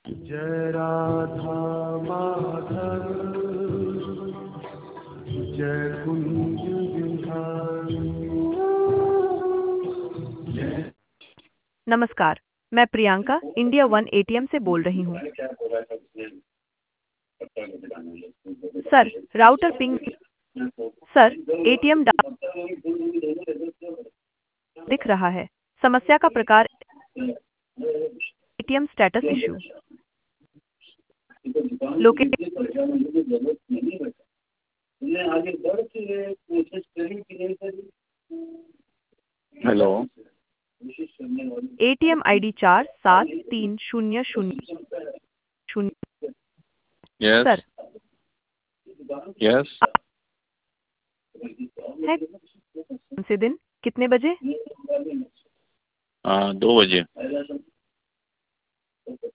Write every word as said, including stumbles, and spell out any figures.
जय राधा माधव जय कुंज बिहारी। नमस्कार, मैं प्रियंका इंडिया वन एटीएम से बोल रही हूँ। Sir, router ping. Sir, ATM दिख रहा है। समस्या का प्रकार ATM status issue. Location hello. ATM ID चार सात तीन शून्य शून्य शून्य। यस सर, यस है कौन से दिन कितने बजे? हाँ, दो बजे।